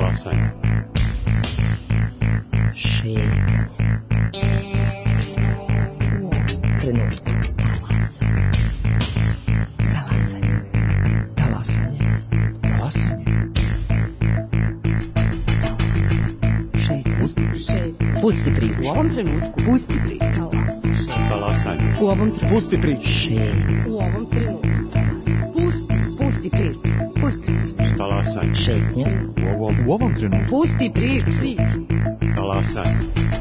Talasanje. Šetnje. Trenutku. Talasanje. Pusti priču. U ovom trenutku. Pusti priču. Talasanje. U ovom trenutku. Pusti priču. U ovom trenutku. Pusti priču. Pusti priču. Talasanje. Šetnje. U ovom trenutku. Pusti priču. Talasanje.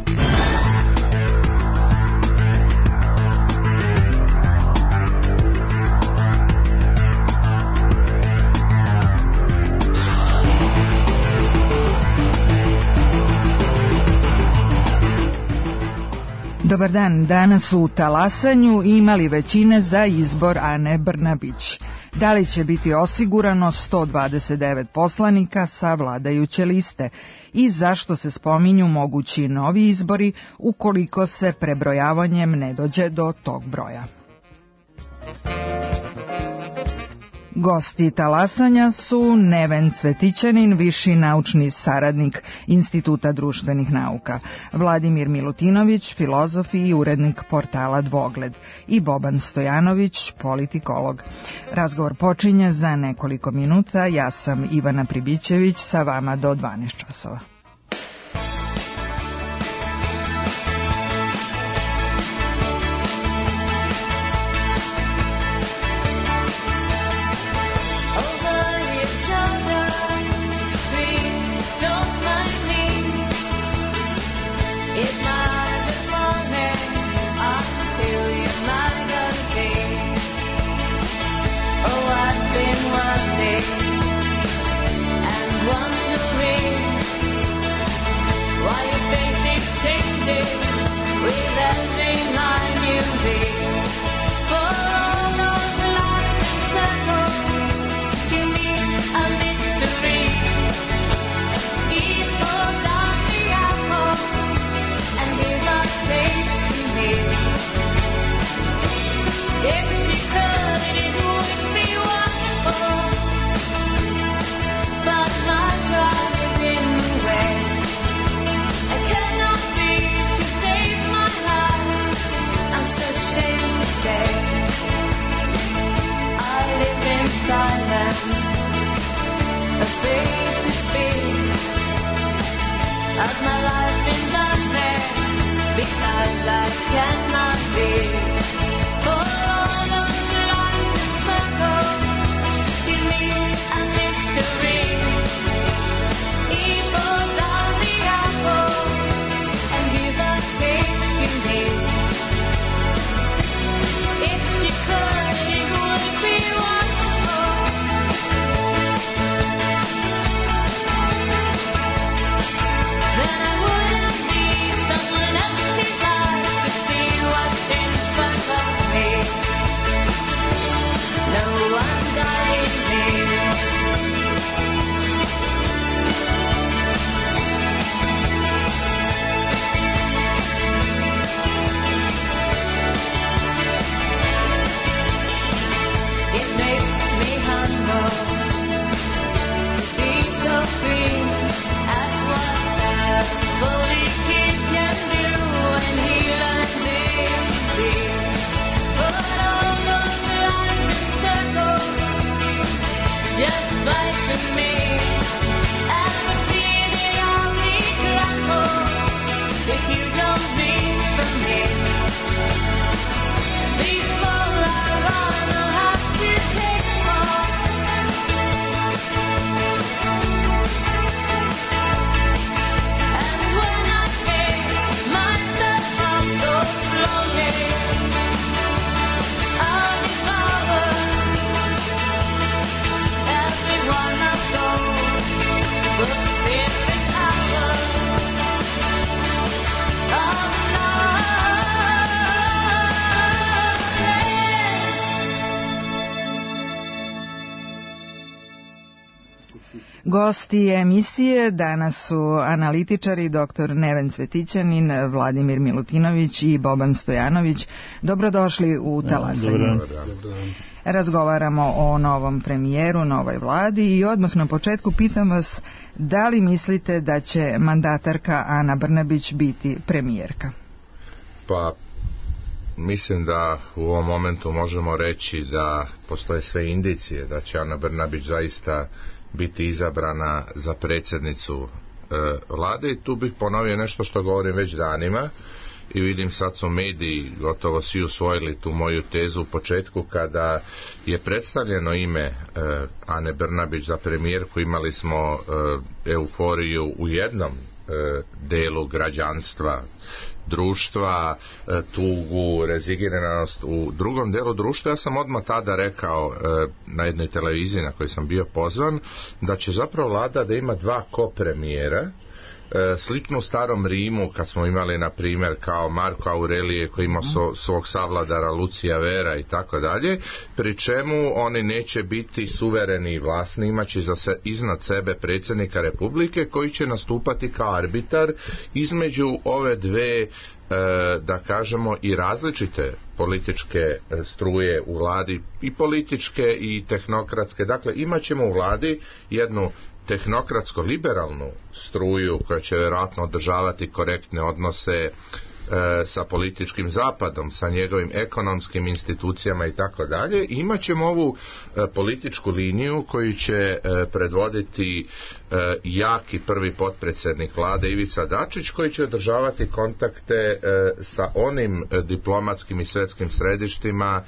Dobar dan, danas u Talasanju imali većine za izbor Ane Brnabić. Da li će biti osigurano 129 poslanika sa vladajuće liste i zašto se spominju mogući novi izbori ukoliko se prebrojavanjem ne dođe do tog broja? Gosti Talasanja su Neven Cvetićanin, viši naučni saradnik Instituta društvenih nauka, Vladimir Milutinović, filozof i urednik portala Dvogled, i Boban Stojanović, politikolog. Razgovor počinje za nekoliko minuta. Ja sam Ivana Pribićević, sa vama do 12 časova. Then I would Gosti emisije danas su analitičari dr. Neven Cvetićanin, Vladimir Milutinović i Boban Stojanović. Dobrodošli u Talasanju. Razgovaramo o novom premijeru, novoj vladi i odmah na početku pitam vas da li mislite da će mandatarka Ana Brnabić biti premijerka? Pa, mislim da u ovom momentu možemo reći da postoje sve indicije da će Ana Brnabić zaista biti izabrana za predsjednicu vlade i tu bih ponovio nešto što govorim već danima i vidim sad su mediji gotovo svi usvojili tu moju tezu u početku kada je predstavljeno ime Ane Brnabić za premijerku. Imali smo euforiju u jednom delu građanstva, društva, tugu, rezigiranost u drugom delu društva. Ja sam odmah tada rekao na jednoj televiziji na kojoj sam bio pozvan da će zapravo vlada da ima dva kopremijera, slično u starom Rimu kad smo imali na primjer kao Marko Aurelije koji ima svog savladara Lucija Vera i tako dalje, pri čemu oni neće biti suvereni i vlasni, imaće iznad sebe predsjednika Republike koji će nastupati kao arbitar između ove dve da kažemo i različite političke struje u vladi, i političke i tehnokratske. Dakle, imat ćemo u vladi jednu tehnokratsko-liberalnu struju koja će vjerojatno održavati korektne odnose sa političkim zapadom, sa njegovim ekonomskim institucijama i tako dalje. Imat ćemo ovu političku liniju koju će predvoditi jaki prvi potpredsjednik vlade Ivica Dačić koji će održavati kontakte sa onim diplomatskim i svjetskim središtima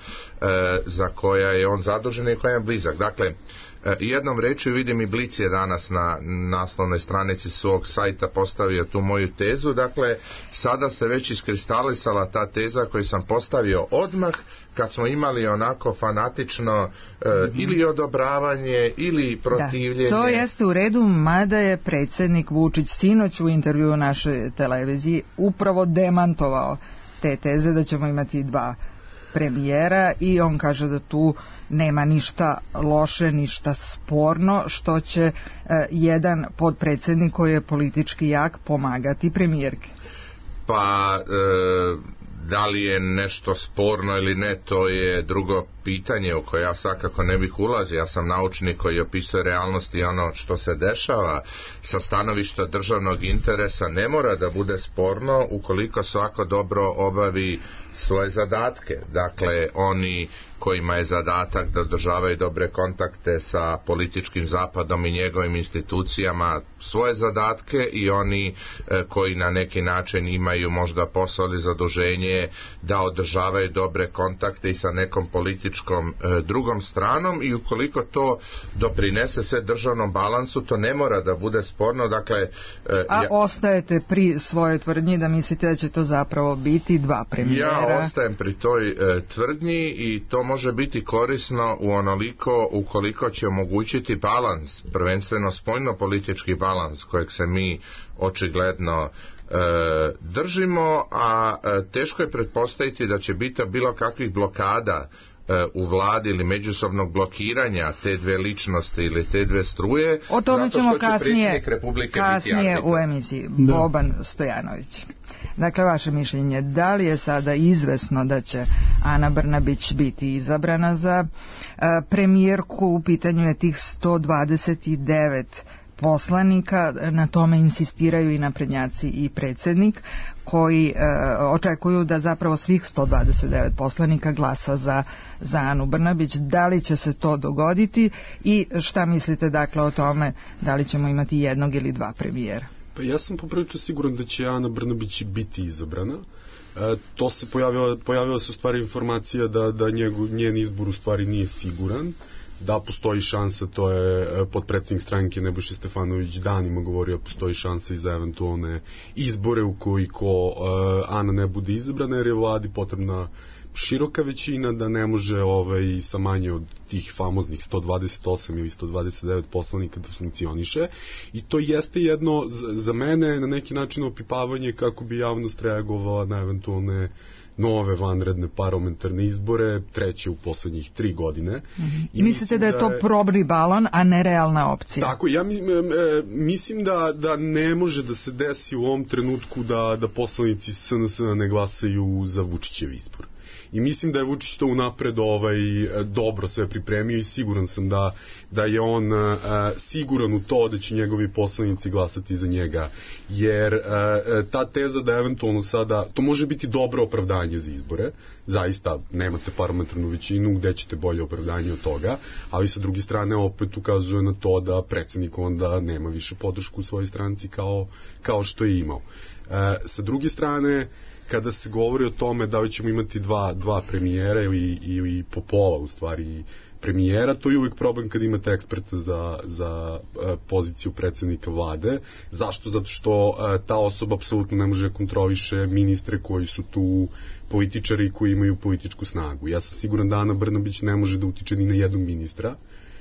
za koja je on zadužen i koja je blizak. Dakle, jednom rečju vidim i Blic je danas na naslovnoj stranici svog sajta postavio tu moju tezu. Dakle, sada se već iskristalisala ta teza koju sam postavio odmah kad smo imali onako fanatično ili odobravanje ili protivljenje. Da, to jeste u redu, mada je predsjednik Vučić sinoć u intervjuu našoj televiziji upravo demantovao te teze da ćemo imati dva premijera i on kaže da tu nema ništa loše, ništa sporno što će jedan potpredsjednik koji je politički jak pomagati premijerki. Pa da li je nešto sporno ili ne, to je drugo pitanje u koje ja svakako ne bih ulazio. Ja sam naučnik koji opisuje realnost i ono što se dešava sa stanovišta državnog interesa ne mora da bude sporno ukoliko svako dobro obavi svoje zadatke. Dakle, oni kojima je zadatak da održavaju dobre kontakte sa političkim zapadom i njegovim institucijama svoje zadatke i oni koji na neki način imaju možda posao ili zaduženje da održavaju dobre kontakte i sa nekom političkom drugom stranom i ukoliko to doprinese sve državnom balansu, to ne mora da bude sporno. Dakle, ostajete pri svojoj tvrdnji da mislite da će to zapravo biti dva premijera? Ja ostajem pri toj tvrdnji i to može biti korisno u onoliko ukoliko će omogućiti balans, prvenstveno spoljno-politički balans kojeg se mi očigledno držimo, a teško je pretpostaviti da će biti bilo kakvih blokada u vladi ili međusobnog blokiranja te dve ličnosti ili te dve struje. O tome ćemo kasnije u emisiji. Boban Stojanović. Dakle, vaše mišljenje, da li je sada izvesno da će Ana Brnabić biti izabrana za premijerku? U pitanju je tih 129 poslanika, na tome insistiraju i naprednjaci i predsjednik koji očekuju da zapravo svih 129 poslanika glasa za Anu Brnabić. Da li će se to dogoditi i šta mislite dakle o tome da li ćemo imati jednog ili dva premijera? Pa ja sam poprilično siguran da će Ana Brnabić biti izabrana. To se pojavila se u stvari informacija da njen izbor u stvari nije siguran, da postoji šansa, to je potpredsjednik stranke Nebojša Stefanović danima govorio, postoji šansa i za eventualne izbore ukoliko Ana ne bude izabrana, jer je vladi potrebna široka većina da ne može sa manje od tih famoznih 128 ili 129 poslanika da funkcioniše i to jeste jedno za mene na neki način opipavanje kako bi javnost reagovala na eventualne nove vanredne parlamentarne izbore, treće u poslednjih 3 godine. I mislite da je to probni balon, a ne realna opcija? Tako, ja mislim da ne može da se desi u ovom trenutku da poslanici SNS ne glasaju za Vučićev izbor. I mislim da je Vučić to unapred dobro sve pripremio i siguran sam da je on siguran u to da će njegovi poslanici glasati za njega, jer ta teza da eventualno sada, to može biti dobro opravdanje za izbore, zaista nemate parlamentarnu većinu, gde ćete bolje opravdanje od toga, ali sa druge strane opet ukazuje na to da predsednik onda nema više podršku u svojoj stranci kao što je imao. Sa druge strane, kada se govori o tome da li ćemo imati dva premijera ili po pola u stvari premijera, to je uvijek problem kad imate eksperta za poziciju predsednika vlade. Zašto? Zato što ta osoba apsolutno ne može kontroliše ministre koji su tu političari i koji imaju političku snagu. Ja sam siguran da Ana Brnabić ne može da utiče ni na jednog ministra,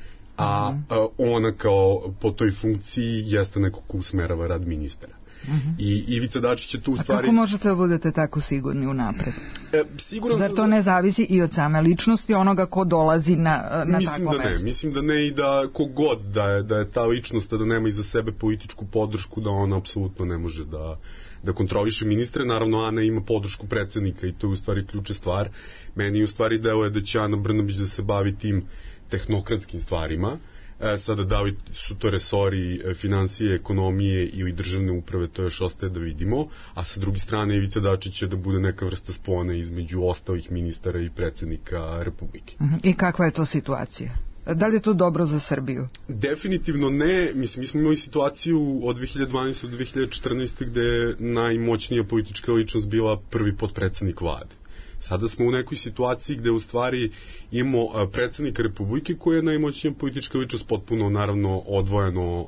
a ona kao po toj funkciji jeste neko ko usmerava rad ministra. I Ivica Dačić je tu u stvari... A kako možete da budete tako sigurni unapred? Zar to ne zavisi i od same ličnosti onoga ko dolazi na takvo mesto? Mislim da ne i da kogod da je ta ličnost, da nema iza sebe političku podršku, da ona apsolutno ne može da kontroliše ministre. Naravno, Ana ima podršku predsednika i to je u stvari ključna stvar. Meni u stvari deluje da će Ana Brnabić da se bavi tim tehnokratskim stvarima. Sada da li su to resori finansije, ekonomije ili državne uprave, to još ostaje da vidimo, a sa druge strane Ivica Dačić će da bude neka vrsta spona između ostalih ministara i predsednika Republike. I kakva je to situacija? Da li je to dobro za Srbiju? Definitivno ne. Mislim, mi smo imali situaciju od 2012. do 2014. gde je najmoćnija politička ličnost bila prvi potpredsednik vlade. Sada smo u nekoj situaciji gde u stvari imamo predsednika Republike koja je najmoćnija politička ličnost, potpuno naravno odvojeno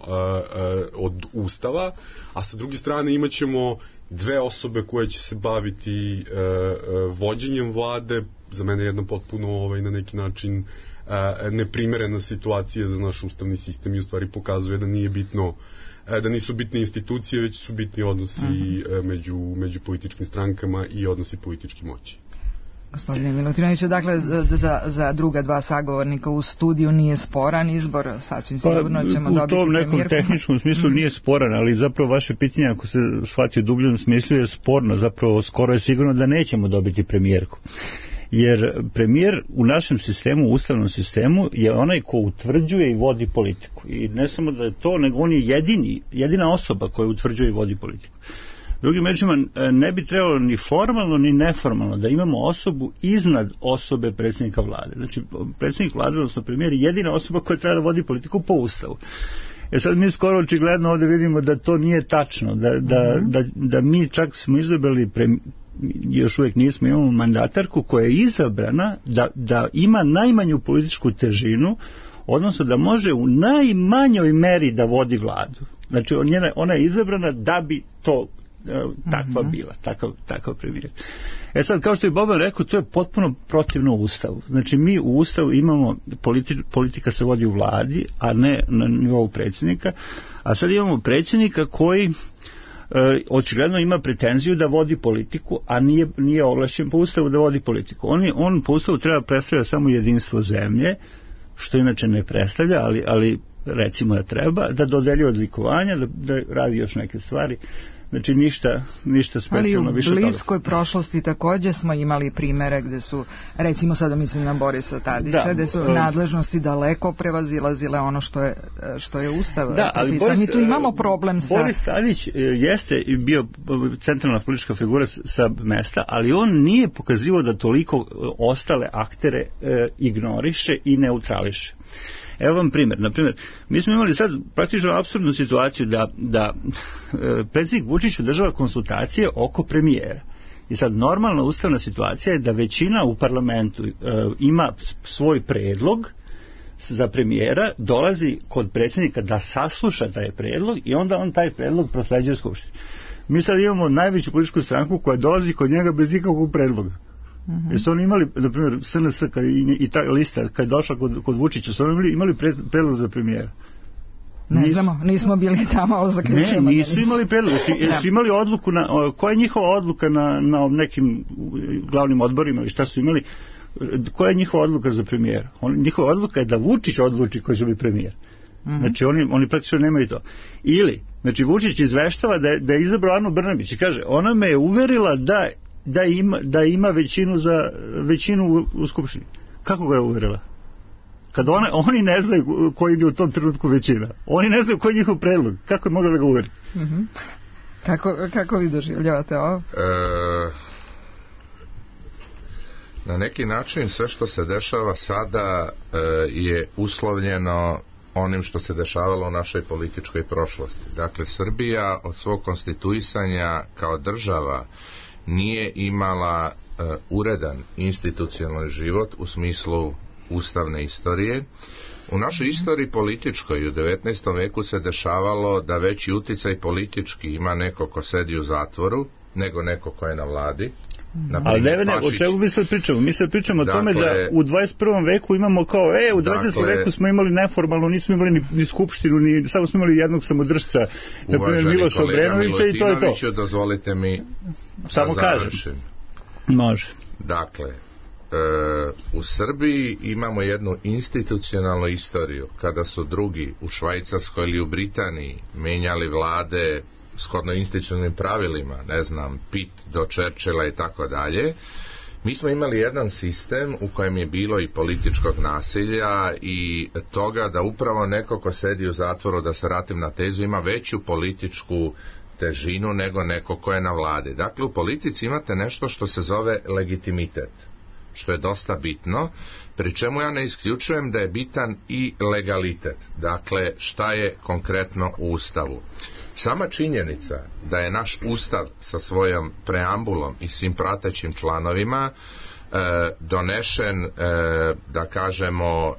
od Ustava, a sa druge strane imat ćemo dve osobe koje će se baviti vođenjem vlade. Za mene je jedna potpuno na neki način neprimerena situacija za naš ustavni sistem i u stvari pokazuje da nije bitno, da nisu bitne institucije, već su bitni odnosi među političkim strankama i odnosi političke moći. Gospodine Milutinoviću, dakle, za druga dva sagovornika u studiju nije sporan izbor, sasvim sigurno ćemo dobiti premijerku. U tom nekom tehničkom smislu nije sporan, ali zapravo vaše pitanje, ako se shvati u dubljem smislu, je sporno, zapravo skoro je sigurno da nećemo dobiti premijerku. Jer premijer u našem sistemu, u ustavnom sistemu, je onaj ko utvrđuje i vodi politiku. I ne samo da je to, nego on je jedina osoba koja utvrđuje i vodi politiku. Drugim rečima, ne bi trebalo ni formalno ni neformalno da imamo osobu iznad osobe predsjednika vlade. Znači, predsjednik vlade, odnosno premijer, je jedina osoba koja treba da vodi politiku po ustavu. Sad mi skoro očigledno ovdje vidimo da to nije tačno, da mi čak smo izabrali, još uvijek nismo, imamo mandatarku koja je izabrana da ima najmanju političku težinu, odnosno da može u najmanjoj meri da vodi vladu. Znači, ona je izabrana da bi to takva bila, takav premijer. Sad, kao što je Boban rekao, to je potpuno protivno Ustavu. Znači, mi u Ustavu imamo, politika se vodi u vladi, a ne na nivou predsjednika, a sad imamo predsjednika koji očigledno ima pretenziju da vodi politiku, a nije ovlašćen po Ustavu da vodi politiku. On po Ustavu treba predstavlja samo jedinstvo zemlje, što inače ne predstavlja, ali recimo da treba, da dodeljuje odlikovanja, da radi još neke stvari. Znači ništa specijalno više. Ali u bliskoj prošlosti također smo imali primere gde su, recimo sada mislim na Borisa Tadića, gde su nadležnosti daleko prevazilazile ono što je Ustav. Da, ali mi tu imamo problem sa... Boris Tadić jeste bio centralna politička figura sa mesta, ali on nije pokazivao da toliko ostale aktere ignoriše i neutrališe. Evo vam primjer. Naprimjer, mi smo imali sad praktično apsurdnu situaciju da predsjednik Vučić održava konsultacije oko premijera. I sad normalna ustavna situacija je da većina u parlamentu ima svoj predlog za premijera, dolazi kod predsjednika da sasluša taj predlog i onda on taj predlog prosleđuje Skupštini. Mi sad imamo najveću političku stranku koja dolazi kod njega bez ikakvog predloga. Jer su oni imali, na primjer, SNS i ta lista, kad je došla kod Vučića, su oni imali predlog za premijera. Ne znamo, nismo bili tamo, ali zaključujemo. Ne, nisu imali predlog. Su imali odluku, koja je njihova odluka na nekim glavnim odborima i šta su imali? Koja je njihova odluka za premijera? Njihova odluka je da Vučić odluči ko će biti premijer. Znači oni praktično nemaju to. Ili, znači Vučić izveštava da je izabrao Anu Brnabić i kaže, ona me je uverila da ima većinu u Skupštini. Kako ga je uverila? Kad oni ne znaju koji je u tom trenutku većina. Oni ne znaju koji je njihov predlog. Kako je mogla da ga uveri? Kako vi doživljavate ovo? Na neki način sve što se dešava sada je uslovljeno onim što se dešavalo u našoj političkoj prošlosti. Dakle, Srbija od svog konstituisanja kao država nije imala uredan institucionalni život u smislu ustavne istorije. U našoj istoriji političkoj u 19. veku se dešavalo da veći uticaj politički ima neko ko sedi u zatvoru nego neko ko je na vladi. Ali ne, o čemu mi sad pričamo? Mi sad pričamo o tome da u 21. veku imamo kao, u 19. veku smo imali neformalno, nismo imali ni skupštinu, samo smo imali jednog samodržca, na primjer Miloša Obrenovića i to je to. Dozvolite mi samo kažem. Može. Dakle, u Srbiji imamo jednu institucionalnu istoriju, kada su drugi u Švajcarskoj ili u Britaniji menjali vlade shodno institucionalnim pravilima, ne znam, Pitt do Churchilla i tako dalje. Mi smo imali jedan sistem u kojem je bilo i političkog nasilja i toga da upravo neko ko sedi u zatvoru, da se vratim na tezu, ima veću političku težinu nego neko ko je na vladi. Dakle, u politici imate nešto što se zove legitimitet, što je dosta bitno, pri čemu ja ne isključujem da je bitan i legalitet. Dakle, šta je konkretno u Ustavu. Sama činjenica da je naš Ustav sa svojom preambulom i svim pratećim članovima donešen, da kažemo,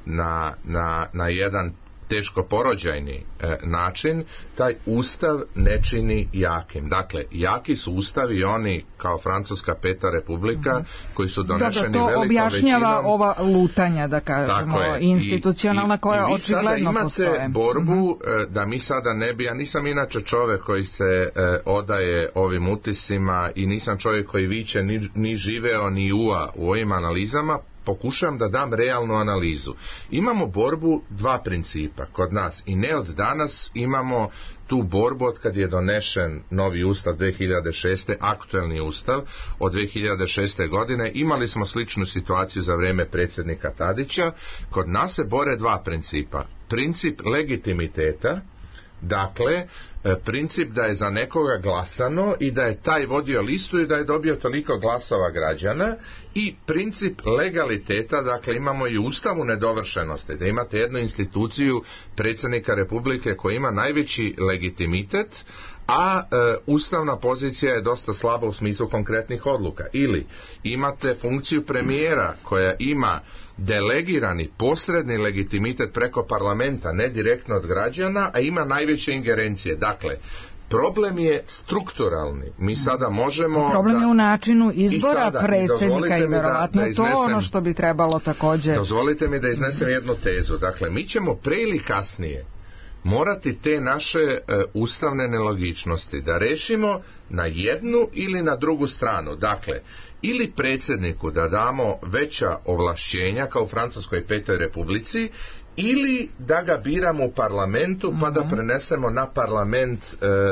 na jedan teško porođajni način, taj Ustav ne čini jakim. Dakle, jaki su ustavi oni kao Francuska Peta republika koji su donešeni velikom većinom. To objašnjava ova lutanja, da kažemo, institucionalna koja očigledno postoje. I vi sada imate borbu da mi sada ne bi, ja nisam inače čovjek koji se odaje ovim utisima i nisam čovjek koji viče ni živeo ni ua u ovim analizama, pokušavam da dam realnu analizu. Imamo borbu dva principa kod nas i ne od danas imamo tu borbu od kad je donešen novi ustav 2006. aktuelni ustav od 2006. godine. Imali smo sličnu situaciju za vrijeme predsjednika Tadića. Kod nas se bore dva principa. Princip legitimiteta, dakle, princip da je za nekoga glasano i da je taj vodio listu i da je dobio toliko glasova građana, i princip legaliteta, dakle imamo i ustavu nedovršenosti, da imate jednu instituciju predsjednika Republike koja ima najveći legitimitet, a ustavna pozicija je dosta slaba u smislu konkretnih odluka. Ili imate funkciju premijera koja ima delegirani posredni legitimitet preko parlamenta, ne direktno od građana, a ima najveće ingerencije. Dakle, problem je strukturalni. Mi sada možemo... Problem je u načinu izbora predsjednika i verovatno to ono što bi trebalo također... Dozvolite mi da iznesem jednu tezu. Dakle, mi ćemo pre ili kasnije morati te naše ustavne nelogičnosti da rešimo na jednu ili na drugu stranu. Dakle, ili predsjedniku da damo veća ovlašćenja kao u Francuskoj Petoj republici, ili da ga biramo u parlamentu pa da prenesemo na parlament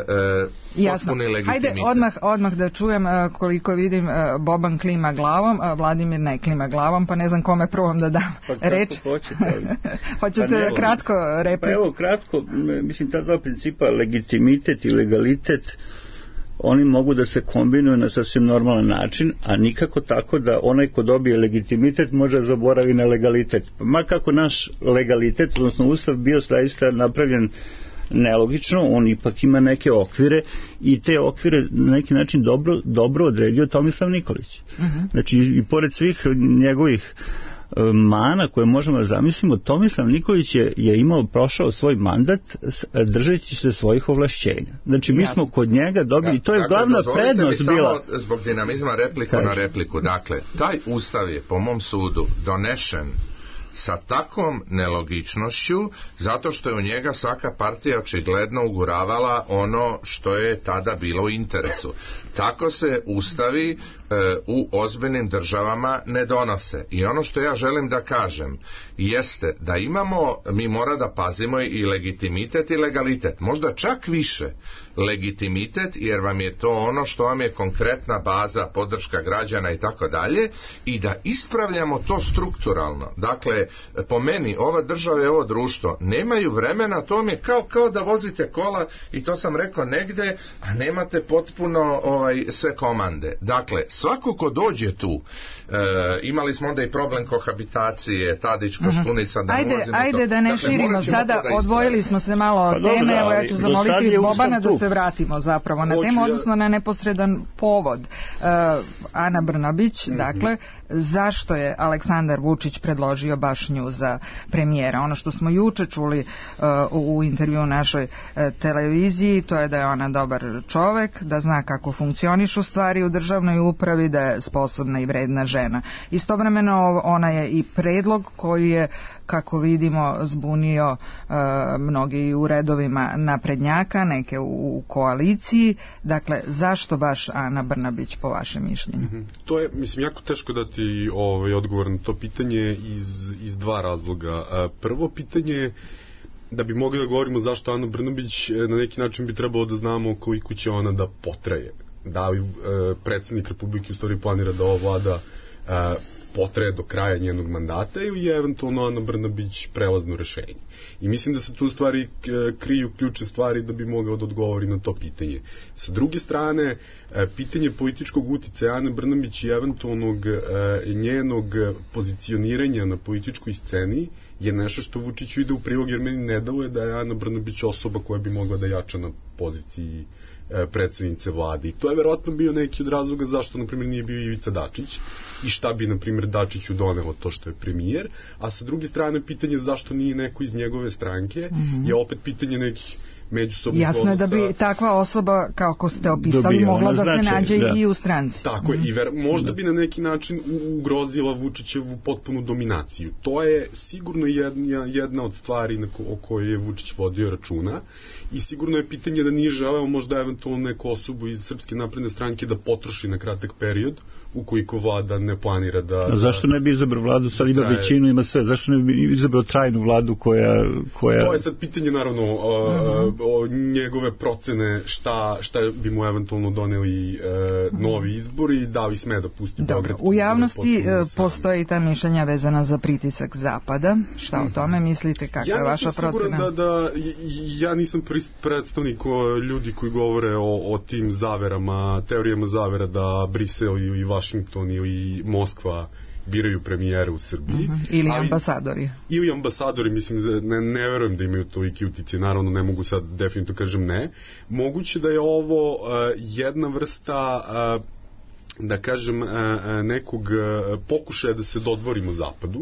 potpuni legitimitet. Hajde odmah da čujem, koliko vidim Boban klima glavom, Vladimir ne klima glavom, pa ne znam kome prvom da dam reč. Hoćete kratko repliku? Pa evo kratko, mislim ta dva principa, legitimitet i legalitet, oni mogu da se kombinuju na sasvim normalan način, a nikako tako da onaj ko dobije legitimitet može zaboravi na legalitet. Ma kako naš legalitet, odnosno ustav, bio zaista napravljen nelogično, on ipak ima neke okvire i te okvire na neki način dobro odredio Tomislav Nikolić. Znači, i pored svih njegovih mana koje možemo da zamislimo, Tomislav Nikolić je prošao svoj mandat držeći se svojih ovlašćenja. Znači mi smo kod njega dobili, to je glavna prednost bila. Zbog dinamizma repliku na repliku. Dakle, taj ustav je po mom sudu donešen sa takvom nelogičnošću, zato što je u njega svaka partija očigledno uguravala ono što je tada bilo u interesu. Tako se ustavi u ozbiljnim državama ne donose. I ono što ja želim da kažem jeste da mi mora da pazimo i legitimitet i legalitet. Možda čak više legitimitet, jer vam je to ono što vam je konkretna baza, podrška građana i tako dalje, i da ispravljamo to strukturalno. Dakle, po meni, ova država i ovo društvo nemaju vremena, to vam je kao da vozite kola, i to sam rekao negde, a nemate potpuno sve komande. Dakle, svako ko dođe tu, imali smo onda i problem kohabitacije, Tadić, Koštunica, da ajde da ne širimo sada, odvojili smo se malo od teme, evo ja ću zamoliti Bobana da se vratimo zapravo na temu, odnosno na neposredan povod. Ana Brnabić, dakle, zašto je Aleksandar Vučić predložio baš nju za premijera? Ono što smo juče čuli u intervju našoj televiziji, to je da je ona dobar čovek, da zna kako funkcionišu stvari u državnoj upravi, da je sposobna i vredna žena. Istovremeno ona je i predlog koji je, kako vidimo, zbunio mnogi u redovima naprednjaka, neke u koaliciji. Dakle, zašto baš Ana Brnabić po vašem mišljenju? To je, mislim, jako teško dati odgovor na to pitanje iz dva razloga. Prvo pitanje, da bi mogli da govorimo zašto Ana Brnabić, na neki način bi trebalo da znamo koliko će ona da potraje. Da li predsjednik Republike u stvari planira da ova vlada potraje do kraja njenog mandata ili je eventualno Ana Brnabić prelazno rešenje. I mislim da se tu stvari kriju ključne stvari da bi mogao da odgovori na to pitanje. Sa druge strane, pitanje političkog uticaja Ane Brnabić i eventualnog njenog pozicioniranja na političkoj sceni je nešto što Vučiću ide u prilog, jer meni ne deluje da je Ana Brnabić osoba koja bi mogla da jača na poziciji predsjednice vlade. I to je verovatno bio neki od razloga zašto, na primjer, nije bio Ivica Dačić i šta bi, na primjer, Dačiću donelo to što je premijer, a sa druge strane pitanje zašto nije neko iz njegove stranke je opet pitanje nekih međusobnih odnosa. Jasno je da bi takva osoba, kako ste opisali, mogla da se nađe i u stranci. Tako je, i možda bi na neki način ugrozila Vučićevu potpunu dominaciju. To je sigurno jedna od stvari o kojoj je Vučić vodio računa, i sigurno je pitanje da nije želeo možda eventualno neku osobu iz Srpske napredne stranke da potroši na kratak period, ukoliko vlada ne planira da... A zašto ne bi izabrao vladu, sad ima većinu, ima sve, zašto ne bi izabrao trajnu vladu koja... To je sad pitanje, naravno, o njegove procene šta bi mu eventualno doneli novi izbori, da li sme da pusti beogradski... U javnosti postoji ta mišljenja vezana za pritisak Zapada. Šta o tome mislite, kakva je vaša procena? Ja nisam predstavnik ljudi koji govore o tim zaverama, teorijama zavera da Brisel i Washington ili Moskva biraju premijere u Srbiji. Ili ambasadori. Ili ambasadori, mislim, ne verujem da imaju toliki utice, naravno ne mogu sad definitivno kažem ne. Moguće da je ovo jedna vrsta, da kažem, nekog pokušaja da se dodvorimo Zapadu.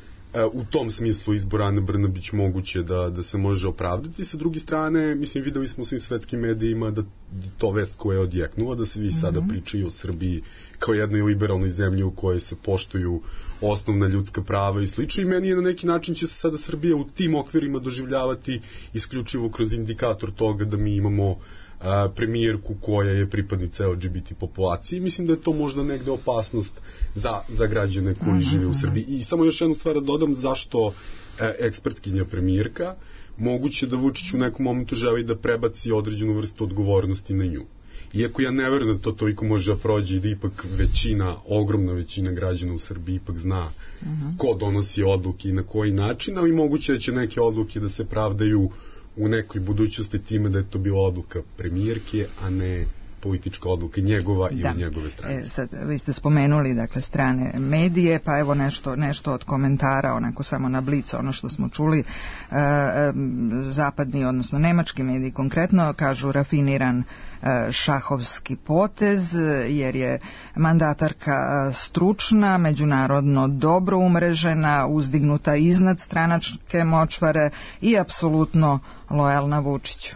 U tom smislu izbor Ane Brnabić moguće da se može opravdati. Sa druge strane, mislim, videli smo u svim svetskim medijima da to vest koja je odjeknula, da se vi sada pričaju o Srbiji kao jednoj liberalnoj zemlji u kojoj se poštuju osnovna ljudska prava i slično, i meni je na neki način će se sada Srbija u tim okvirima doživljavati isključivo kroz indikator toga da mi imamo premijerku koja je pripadnica LGBT populacije. Mislim da je to možda negde opasnost za građane koji žive u Srbiji. I samo još jednu stvar da dodam, zašto ekspertkinja premijerka, moguće da Vučić u nekom momentu želi da prebaci određenu vrstu odgovornosti na nju. Iako ja ne verujem da to toliko može da prođe i da ipak ogromna većina građana u Srbiji ipak zna ko donosi odluke i na koji način, ali moguće da će neke odluke da se pravdaju u nekoj budućnosti time da je to bila odluka premijerke, a ne politička odluka njegova i od njegove strane. Sad, vi ste spomenuli, dakle, strane medije, pa evo nešto od komentara, onako samo na blic, ono što smo čuli. Zapadni, odnosno nemački mediji konkretno, kažu rafiniran šahovski potez, jer je mandatarka stručna, međunarodno dobro umrežena, uzdignuta iznad stranačke močvare i apsolutno lojalna Vučiću.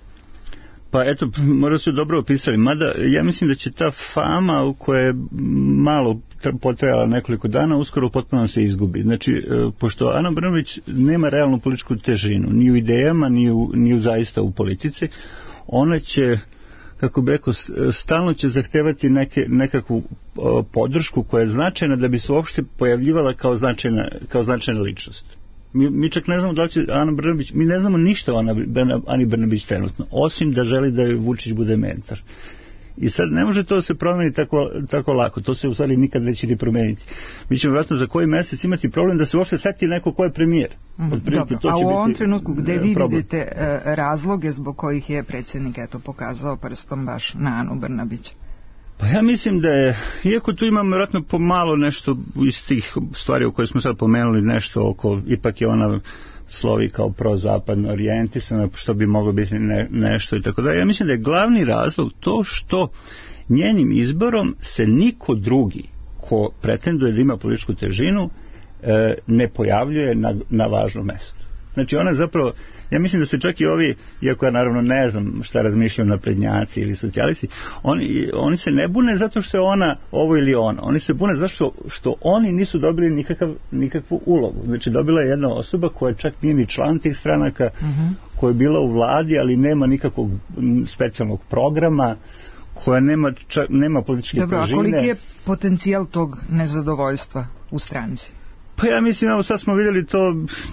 Pa eto, mora se dobro opisali, mada ja mislim da će ta fama koja je malo potrajala nekoliko dana, uskoro potpuno se izgubi. Znači, pošto Ana Brnabić nema realnu političku težinu, ni u idejama, ni u zaista u politici, ona će, kako bi rekao, stalno će zahtevati nekakvu podršku koja je značajna da bi se uopšte pojavljivala kao značajna ličnost. Mi čak ne znamo da li će Ana Brnabić, mi ne znamo ništa o Ani Brnabić trenutno, osim da želi da joj Vučić bude mentor. I sad ne može to se promeniti tako lako, to se u stvari nikad neće ni promeniti. Mi ćemo vjerojatno za koji mjesec imati problem da se uopšte seti neko ko je premijer. Dobro, a u ovom trenutku gde vi vidite razloge zbog kojih je predsjednik pokazao prstom baš na Anu Brnabić? Pa ja mislim da je, iako tu imamo vjerojatno pomalo nešto iz tih stvari o koje smo sad pomenuli, nešto oko, ipak je ona slovi kao prozapadno orijentisana, što bi moglo biti nešto i tako da. Ja mislim da je glavni razlog to što njenim izborom se niko drugi ko pretenduje da ima političku težinu ne pojavljuje na važno mesto. Znači ona zapravo, ja mislim da se čak i ovi, iako ja naravno ne znam šta razmišljaju naprednjaci ili socijalisti, oni se ne bune zato što je ona ovo ili ona. Oni se bune zato što oni nisu dobili nikakvu ulogu. Znači dobila je jedna osoba koja čak nije ni član tih stranaka, koja je bila u vladi, ali nema nikakvog specijalnog programa, koja nema političke težine. Dobro, a koliki je potencijal tog nezadovoljstva u stranci? Pa ja mislim, evo sad smo vidjeli to,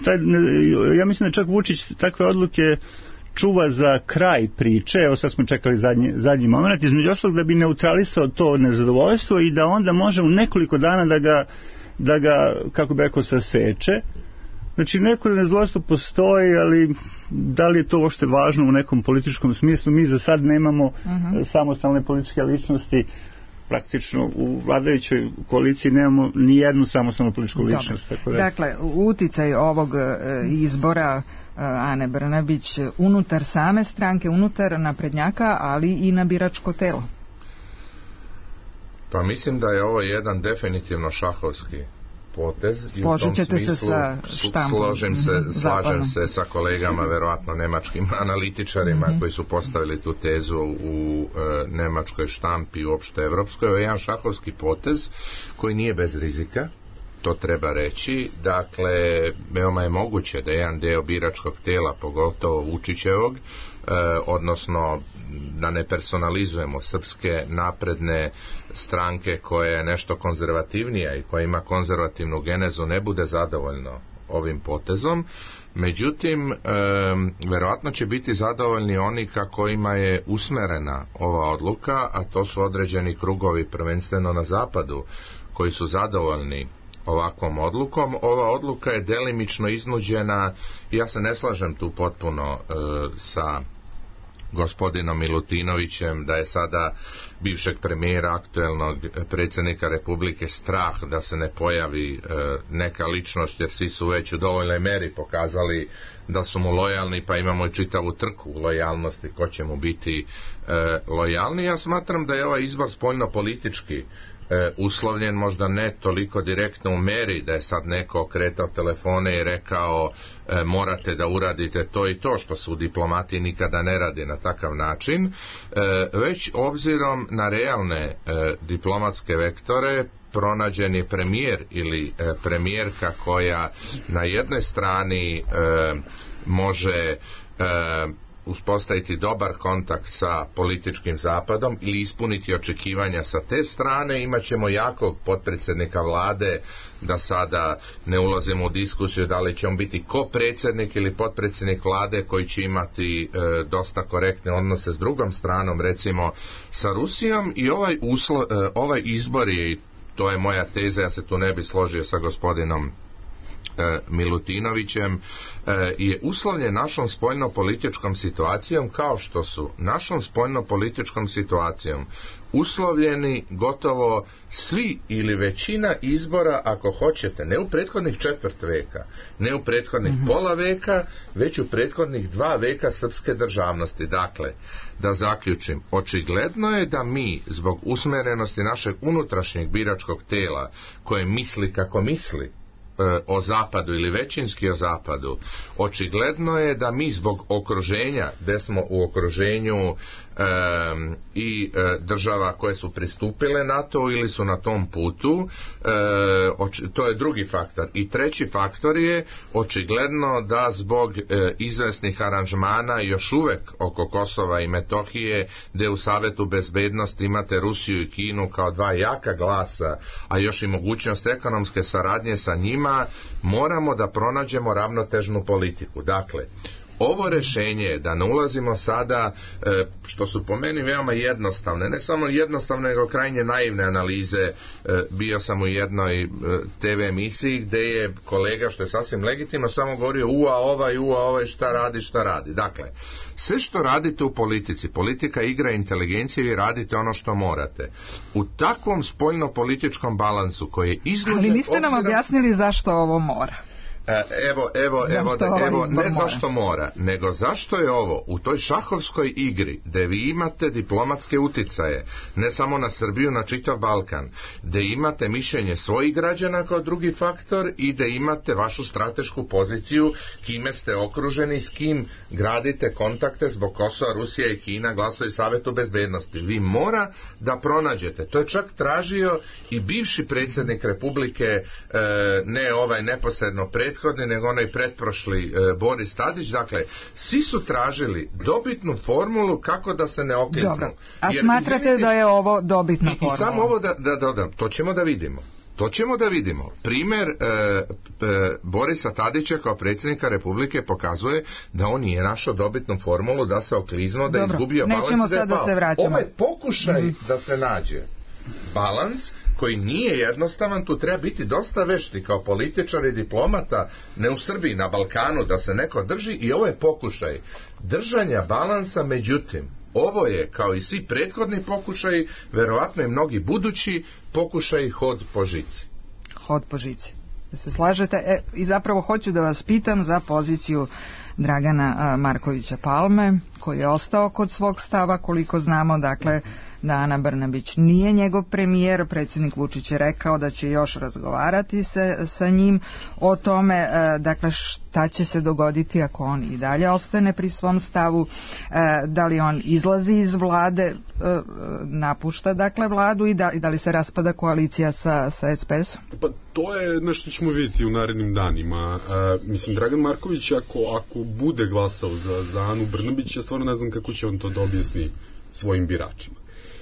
ja mislim da čak Vučić takve odluke čuva za kraj priče, evo sad smo čekali zadnji moment, između ostalog da bi neutralisao to nezadovoljstvo i da onda može u nekoliko dana da ga kako bi rekao, saseče. Znači neko nezadovoljstvo postoji, ali da li je to uopšte važno u nekom političkom smislu? Mi za sad nemamo samostalne političke ličnosti, praktično u vladajućoj koaliciji nemamo ni jednu samostalnu političku ličnost. Tako da. Dakle, uticaj ovog izbora Ane Brnabić unutar same stranke, unutar naprednjaka, ali i na biračko telo. Pa mislim da je ovo jedan definitivno šahovski potez. Složit ćete se sa štampom. Slažem se sa kolegama, verovatno nemačkim analitičarima koji su postavili tu tezu u nemačkoj štampi i uopšte evropskoj. Ovo je jedan šahovski potez koji nije bez rizika, to treba reći. Dakle, veoma je moguće da jedan deo biračkog tela, pogotovo Vučićevog, odnosno da ne personalizujemo srpske napredne stranke koja je nešto konzervativnija i koja ima konzervativnu genezu, ne bude zadovoljno ovim potezom. Međutim, verovatno će biti zadovoljni oni ka kojima je usmerena ova odluka, a to su određeni krugovi prvenstveno na zapadu koji su zadovoljni ovakvom odlukom. Ova odluka je delimično iznuđena, ja se ne slažem tu potpuno sa gospodinom Milutinovićem da je sada bivšeg premijera, aktuelnog predsjednika Republike strah da se ne pojavi neka ličnost, jer svi su već u dovoljnoj meri pokazali da su mu lojalni, pa imamo i čitavu trku lojalnosti ko će mu biti lojalni. Ja smatram da je ovaj izbor spoljno-politički uslovljen, možda ne toliko direktno u meri da je sad neko okretao telefone i rekao morate da uradite to i to, što se u diplomatiji nikada ne radi na takav način, već obzirom na realne diplomatske vektore pronađen je premijer ili premijerka koja na jednoj strani može uspostaviti dobar kontakt sa političkim zapadom ili ispuniti očekivanja sa te strane. Imaćemo jakog potpredsjednika vlade, da sada ne ulazimo u diskusiju da li će on biti ko-predsjednik ili potpredsjednik vlade koji će imati dosta korektne odnose s drugom stranom, recimo sa Rusijom. I ovaj izbor je, to je moja teza, ja se tu ne bi složio sa gospodinom Milutinovićem, je uslovljen našom spoljno-političkom situacijom, kao što su našom spoljno-političkom situacijom uslovljeni gotovo svi ili većina izbora, ako hoćete, ne u prethodnih četvrt veka, ne u prethodnih pola veka, već u prethodnih 2 veka srpske državnosti. Dakle, da zaključim, očigledno je da mi, zbog usmerenosti našeg unutrašnjeg biračkog tela, koje misli kako misli, o zapadu ili većinski o zapadu, očigledno je da mi zbog okruženja, gde smo u okruženju i država koje su pristupile NATO ili su na tom putu, to je drugi faktor. I treći faktor je očigledno da zbog izvesnih aranžmana još uvek oko Kosova i Metohije, gde u Savetu bezbednosti imate Rusiju i Kinu kao dva jaka glasa, a još i mogućnost ekonomske saradnje sa njima, moramo da pronađemo ravnotežnu politiku. Dakle, ovo rešenje je da ne ulazimo sada, što su po meni veoma jednostavne, ne samo jednostavne, nego krajnje naivne analize. Bio sam u jednoj TV emisiji gde je kolega, što je sasvim legitimno, samo govorio ua ovaj, šta radi. Dakle, sve što radite u politici, politika igra inteligencije, vi radite ono što morate. U takvom spoljno-političkom balansu koji je izložen... Ali niste nam objasnili zašto ovo mora. Evo, ne zašto mora, nego zašto je ovo u toj šahovskoj igri, gde vi imate diplomatske uticaje, ne samo na Srbiju, na čitav Balkan, gde imate mišljenje svojih građana kao drugi faktor i gde imate vašu stratešku poziciju, kime ste okruženi, s kim gradite kontakte zbog Kosova, Rusija i Kina, glasaju Savetu bezbednosti. Vi mora da pronađete. To je čak tražio i bivši predsjednik Republike, ne ovaj neposredno prethodni, nego onaj pretprošli Boris Tadić. Dakle, svi su tražili dobitnu formulu kako da se ne okliznu. Dobro, a smatrate da je ovo dobitna formula? I samo ovo da dodam, to ćemo da vidimo. Primer Borisa Tadića kao predsjednika Republike pokazuje da on nije našao dobitnu formulu, da se okliznuo, da je izgubio balans, da je pao. Ovo je pokušaj da se nađe balans koji nije jednostavan, tu treba biti dosta vešti kao političar i diplomata, ne u Srbiji, na Balkanu, da se neko drži, i ovo je pokušaj držanja balansa. Međutim, ovo je, kao i svi prethodni pokušaji, verovatno i mnogi budući pokušaji, hod po žici. Hod po žici. Da se slažete? I zapravo hoću da vas pitam za poziciju Dragana Markovića Palme, koji je ostao kod svog stava, koliko znamo, dakle, da Ana Brnabić nije njegov premijer. Predsjednik Vučić je rekao da će još razgovarati sa njim o tome, dakle, šta će se dogoditi ako on i dalje ostane pri svom stavu, da li on izlazi iz vlade, napušta dakle vladu, i da li se raspada koalicija sa SPS? Pa to je nešto ćemo vidjeti u narednim danima. Mislim, Dragan Marković ako bude glasao za Anu Brnabić, ja stvarno ne znam kako će on to da objasni svojim biračima.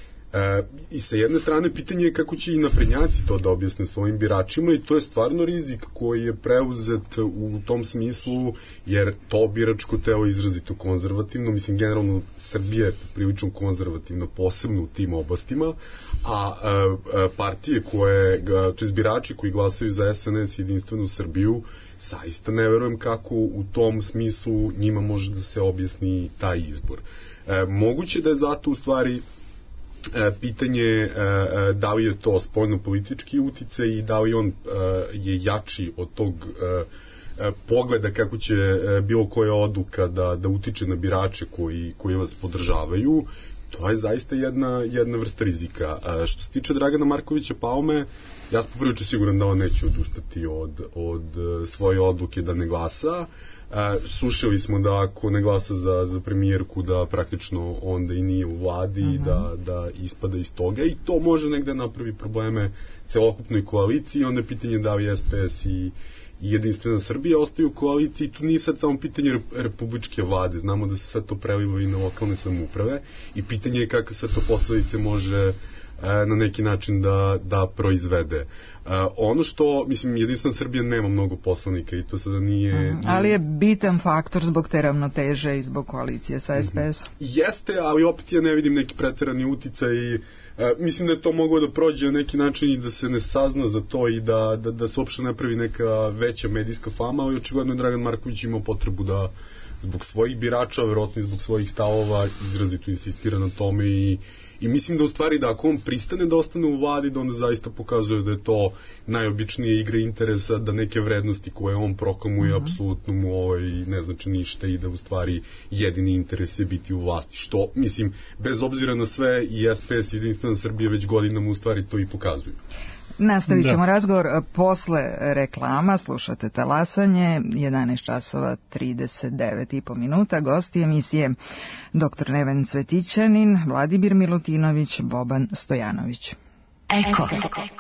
I sa jedne strane pitanje je kako će i naprednjaci to da objasne svojim biračima, i to je stvarno rizik koji je preuzet u tom smislu, jer to biračko telo je izrazito konzervativno. Mislim, generalno Srbija je prilično konzervativna, posebno u tim oblastima, a partije koje, to je birači koji glasaju za SNS i Jedinstvenu Srbiju, zaista ne verujem kako u tom smislu njima može da se objasni taj izbor. Moguće da je zato u stvari pitanje da li je to spoljno-politički uticaj i da li on je jači od tog pogleda kako će bilo koja odluka da utiče na birače koji vas podržavaju. To je zaista jedna vrsta rizika. Što se tiče Dragana Markovića Palme, ja sam poprilično siguran da on neće odustati od svoje odluke da ne glasa. Slušali smo da ako ne glasa za premijerku, da praktično onda i nije u vladi, i da ispada iz toga, i to može negde napravi probleme celokupnoj koaliciji. Onda je pitanje da li SPS i Jedinstvena Srbija ostaju u koaliciji. Tu nije sad samo pitanje republičke vlade, znamo da se sad to preliva i na lokalne samouprave, i pitanje je kakve se to posledice može na neki način da proizvede. Ono što, mislim, Jedinstvena Srbija nema mnogo poslanika i to sada nije... Ali je bitan faktor zbog te ravnoteže i zbog koalicije sa SPS. Jeste, ali opet ja ne vidim neki preterani uticaj. Mislim da je to moglo da prođe na neki način i da se ne sazna za to i da se uopšte napravi neka veća medijska fama, ali očigledno je Dragan Marković imao potrebu da zbog svojih birača, verovatno i zbog svojih stavova, izrazito insistira na tome, i mislim da u stvari da ako on pristane da ostane u vladi, da onda zaista pokazuje da je to najobičnija igra interesa, da neke vrednosti koje on proklamuje apsolutno mu ne znači ništa, i da u stvari jedini interes je biti u vlasti, što, mislim, bez obzira na sve, i SPS i Jedinstvena Srbija već godinama u stvari to i pokazuju. Nastavit ćemo razgovor posle reklama. Slušate Talasanje, 11 časova 39,5 minuta. Gosti emisije dr. Neven Cvetićanin, Vladimir Milutinović, Boban Stojanović. Eko.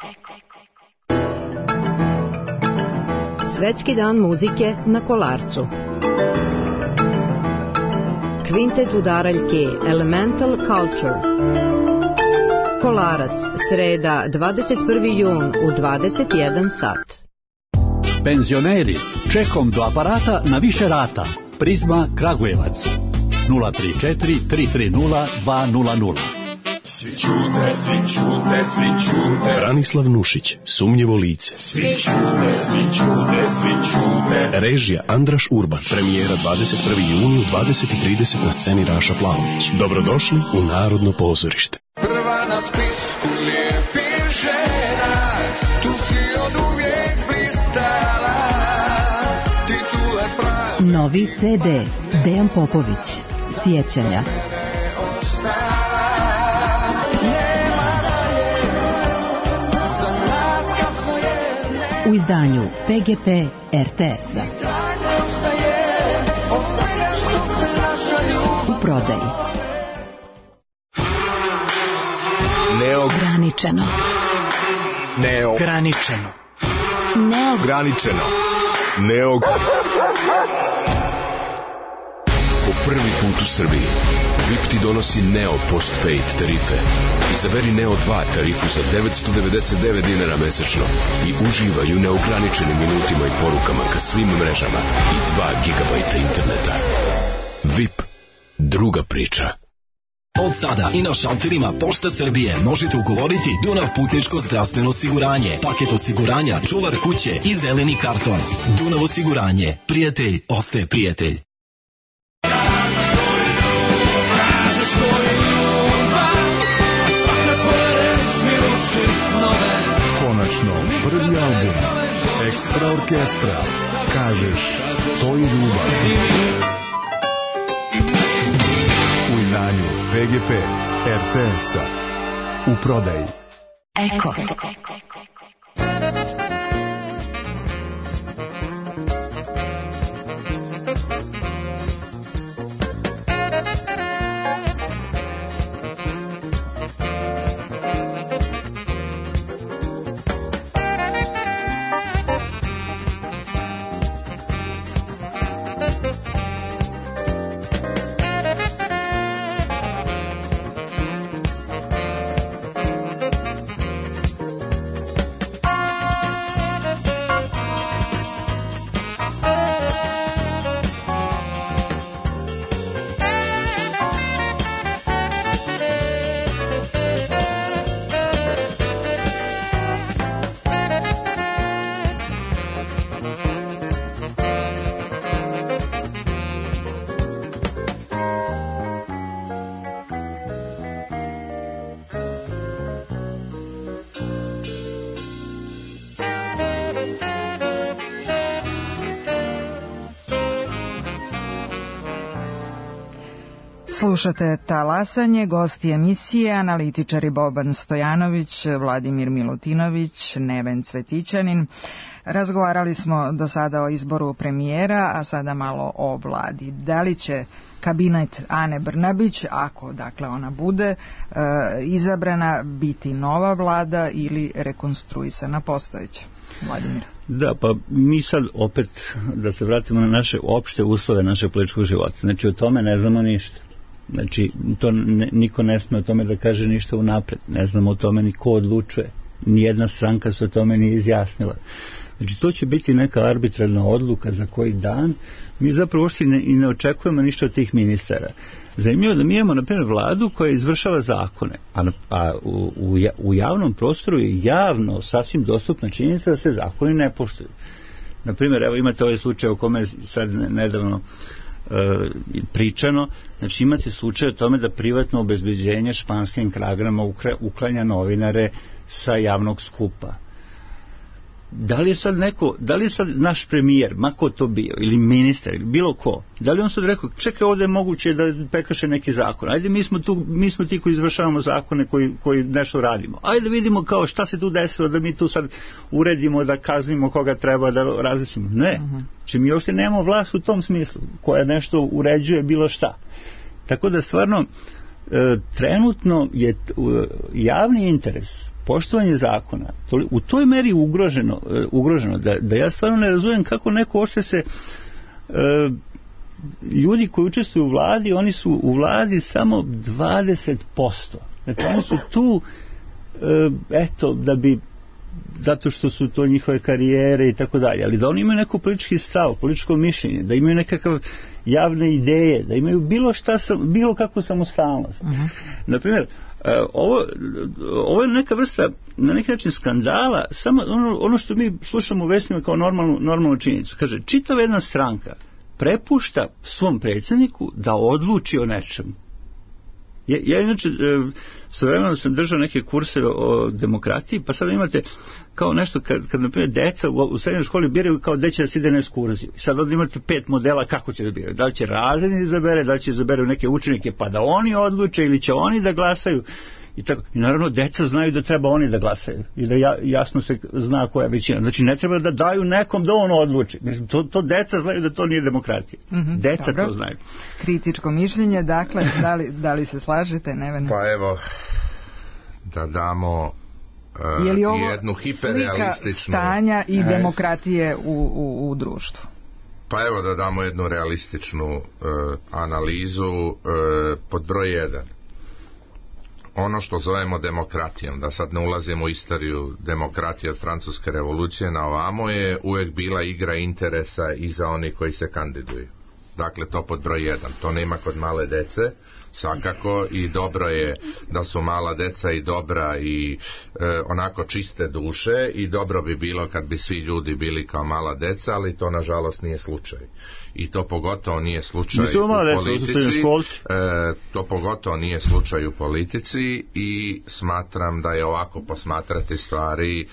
Svetski dan muzike na Kolarcu. Kvintet udaraljke Elemental Culture. Kolarac, sreda, 21. jun u 21 sat. Penzioneri, čekom do aparata na više rata. Prizma Kragujevac. 034 330 200. Svi čute, svi čute, svi čute. Branislav Nušić, Sumnjivo lice. Svi čute, svi čute, svi čute. Režija Andraš Urban. Premijera 21. juni u 20:30 na sceni Raša Plavović. Dobrodošli u Narodno pozorište. Prva na spisku lijepih žena, tu si od uvijek blistala, titule pravi. Novi CD, Dejan Popović, Sjećanja. U izdanju PGP RTS-a. U prodaji. Neograničeno. Neograničeno. Neograničeno. Po prvi put u Srbiji VIP ti donosi Neo Postpaid tarife. Izaberi Neo 2 tarifu za 999 dinara mesečno i uživaj u neograničenim minutima i porukama ka svim mrežama i 2 gigabajta interneta. VIP, druga priča. Od sada i na šalterima Pošta Srbije možete ugovoriti Dunav putničko zdravstveno osiguranje, paket osiguranja, čuvar kuće i zeleni karton. Dunav osiguranje. Prijatelj ostaje prijatelj. Konačno, prvi album Ekstra orkestra. Kažeš, to je ljubav. U izdanju PGP RTS-a. U prodaji. Eko. Slušate Talasanje, gosti emisije, analitičari Boban Stojanović, Vladimir Milutinović, Neven Cvetićanin. Razgovarali smo do sada o izboru premijera, a sada malo o vladi. Da li će kabinet Ane Brnabić, ako dakle ona bude izabrana, biti nova vlada ili rekonstruisana postojeća? Vladimir. Da, pa mi sad opet da se vratimo na naše opšte uslove našeg političkog života. Znači o tome ne znamo ništa. Znači to niko ne sme o tome da kaže ništa unapred. Ne znamo o tome ni ko odlučuje. Nijedna stranka se o tome nije izjasnila. Znači to će biti neka arbitrarna odluka za koji dan. Mi zapravo uopšte i ne očekujemo ništa od tih ministara. Zanimljivo da mi imamo, na primjer, vladu koja izvršava zakone, a u javnom prostoru je javno sasvim dostupna činjenica da se zakoni ne poštuju. Na primjer, evo imate ovaj slučaj o kome je sad nedavno pričano, znači imate slučaj o tome da privatno obezbeđenje španskim kragama uklanja novinare sa javnog skupa. da li je sad naš premijer, ma ko to bio, ili ministar, ili bilo ko, da li on sad rekao, čekaj, ovdje je moguće da prekrše neki zakon, ajde mi smo ti koji izvršavamo zakone koji nešto radimo, ajde vidimo kao šta se tu desilo, da mi tu sad uredimo, da kaznimo koga treba, da različimo. Ne, či mi uopšte nemamo vlast u tom smislu, koja nešto uređuje bilo šta. Tako da stvarno, trenutno je javni interes, poštovanje zakona u toj meri ugroženo da ja stvarno ne razumijem kako neko uopšte se ljudi koji učestvuju u vladi, oni su u vladi samo 20%. Znači oni su tu da bi, zato što su to njihove karijere i tako dalje, ali da oni imaju neko politički stav, političko mišljenje, da imaju nekakav javne ideje, da imaju bilo kakvu samostalnost. Naprimjer, ovo je neka vrsta, na neki način, skandala, samo ono što mi slušamo u vestima kao normalnu činjenicu. Kaže, čitava jedna stranka prepušta svom predsjedniku da odluči o nečemu. Ja inače, svojevremeno sam držao neke kurseve o demokratiji, pa sada imate kao nešto, kad na primjer deca u srednjoj školi biraju kao gde će da se ide na ekskurziju. I sad ovdje imate 5 modela kako će da biraju. Da li će razredni izabere, da li će izaberu neke učenike pa da oni odluče ili će oni da glasaju. I naravno deca znaju da treba oni da glasaju i da jasno se zna koja je većina. Znači ne treba da daju nekom da on odluči. To deca znaju da to nije demokratija. Deca to znaju. Kritičko mišljenje, dakle, da li se slažete, Nevene? Pa evo, da damo jednu hiperrealističnu slika stanja i demokratije u društvu. Pa evo da damo jednu realističnu analizu pod broj 1. Ono što zovemo demokratijom, da sad ne ulazimo u istoriju demokratije od Francuske revolucije na ovamo, je uvijek bila igra interesa i za oni koji se kandiduju. Dakle, to pod broj 1. To nema kod male dece, svakako, i dobro je da su mala deca i dobra i onako čiste duše, i dobro bi bilo kad bi svi ljudi bili kao mala deca, ali to nažalost nije slučaj. I to pogotovo nije slučaj u politici. To pogotovo nije slučaj u politici i smatram da je ovako posmatrati stvari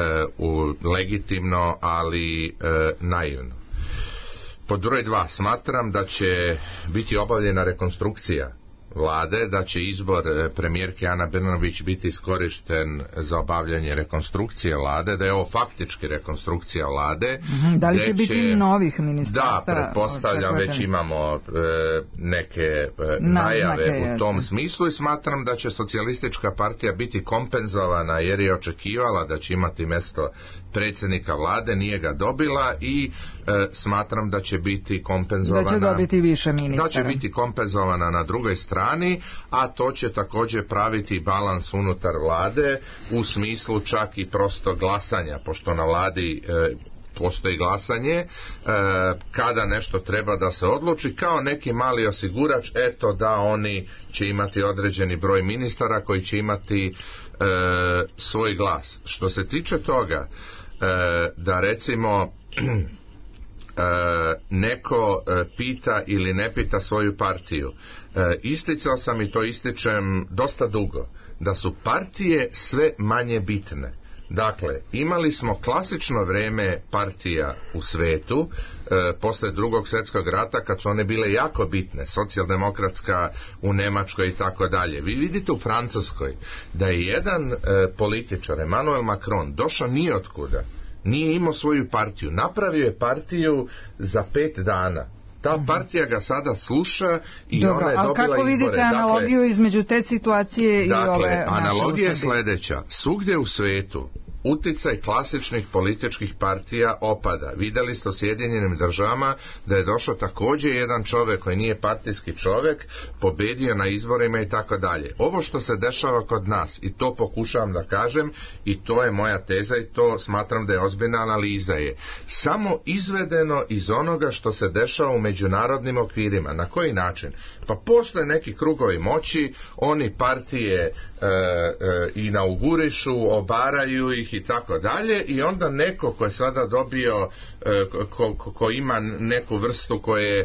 legitimno, ali naivno. Pod broj 2, smatram da će biti obavljena rekonstrukcija vlade, da će izbor premijerke Ana Brnabić biti iskorišten za obavljanje rekonstrukcije vlade, da je ovo faktički rekonstrukcija vlade. Da li će biti novih ministarstva? Da, pretpostavljam, već imamo neke najave u tom smislu i smatram da će socijalistička partija biti kompenzovana jer je očekivala da će imati mjesto predsjednika vlade, nije ga dobila i smatram da će biti kompenzovana, da će dobiti više ministara, da će biti kompenzovana na drugoj strani, a to će također praviti balans unutar vlade u smislu čak i prosto glasanja, pošto na vladi postoji glasanje kada nešto treba da se odluči, kao neki mali osigurač, eto da oni će imati određeni broj ministara koji će imati svoj glas. Što se tiče toga da recimo neko pita ili ne pita svoju partiju, isticao sam i to ističem dosta dugo, da su partije sve manje bitne. Dakle, imali smo klasično vrijeme partija u svetu posle Drugog svjetskog rata, kad su one bile jako bitne, socijaldemokratska u Njemačkoj i tako dalje. Vi vidite u Francuskoj da je jedan političar, Emmanuel Macron, došao nijotkuda, nije imao svoju partiju, napravio je partiju za 5 dana. Ta partija ga sada sluša i dobro, ona je dobila izbore. Kako vidite analogiju između te situacije i ove naše? Dakle, analogija je sljedeća. Svugdje u svijetu uticaj klasičnih političkih partija opada. Vidjeli ste u Sjedinjenim Državama da je došao također jedan čovjek koji nije partijski čovjek, pobedio na izborima i tako dalje. Ovo što se dešava kod nas, i to pokušavam da kažem, i to je moja teza i to smatram da je ozbiljna analiza, je samo izvedeno iz onoga što se dešava u međunarodnim okvirima. Na koji način? Pa postoje neki krugovi moći, oni partije inaugurišu, obaraju ih novih i tako dalje, i onda neko ko je sada dobio ko ima neku vrstu koje je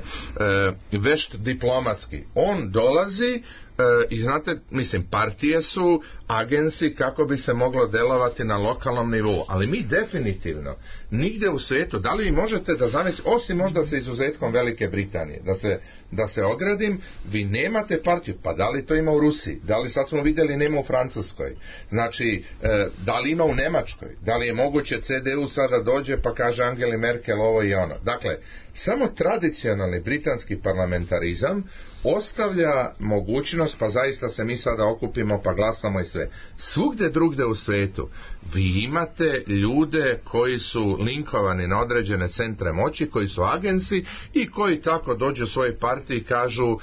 vešt diplomatski, on dolazi i znate, mislim, partije su agensi kako bi se moglo delovati na lokalnom nivou, ali mi definitivno nigde u svijetu, da li vi možete da zamislite, osim možda sa izuzetkom Velike Britanije, da se ogradim, vi nemate partiju. Pa da li to ima u Rusiji, da li sad smo vidjeli nema u Francuskoj, znači da li ima u Nemačkoj, da li je moguće CDU sada dođe pa kaže Angeli Merkel ovo i ono. Dakle, samo tradicionalni britanski parlamentarizam ostavlja mogućnost, pa zaista se mi sada okupimo pa glasamo i sve. Svugde drugde u svetu vi imate ljude koji su linkovani na određene centre moći, koji su agensi i koji tako dođu u svojoj partiji i kažu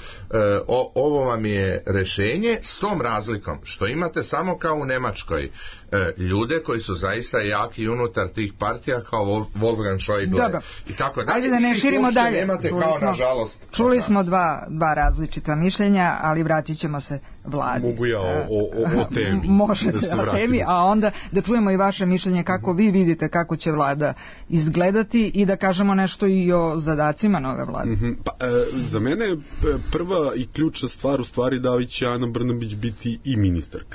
ovo vam je rešenje, s tom razlikom što imate samo kao u Nemačkoj ljude koji su zaista jaki unutar tih partija kao Wolfgang Schäuble i tako dalje. Ajde da ne širimo dalje. Nemate kao, nažalost, čuli smo dva različita mišljenja, ali vratit ćemo se vladi. Mogu ja o temi? Možete o temi, a onda da čujemo i vaše mišljenje kako vi vidite kako će vlada izgledati i da kažemo nešto i o zadacima nove vlade. Za mene prva i ključna stvar u stvari da li će Ana Brnabić biti i ministarka.